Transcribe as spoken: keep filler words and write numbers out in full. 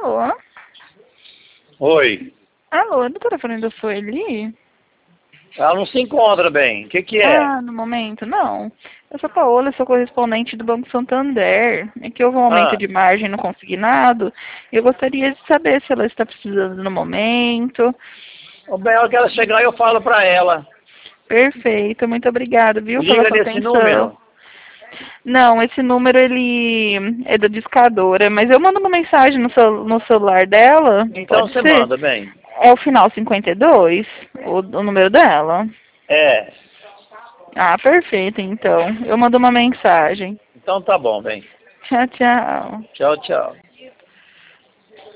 Alô? Oi. Alô, doutora Fernanda Sueli? Ela não se encontra bem. O que que é? Ah, no momento, não. Eu sou Paola, sou correspondente do Banco Santander. É que houve um aumento Ah, de margem no consignado. E eu gostaria de saber se ela está precisando no momento. o bem, a hora que ela chegar eu falo pra ela. Perfeito, muito obrigada, viu, pela Liga sua nesse atenção. número. Não, esse número ele é da discadora, mas eu mando uma mensagem no, cel no celular dela, Então pode você ser? manda, bem. É o final cinquenta e dois, o, o número dela? É. Ah, perfeito, então. Eu mando uma mensagem. Então tá bom, bem. Tchau, tchau. Tchau, tchau.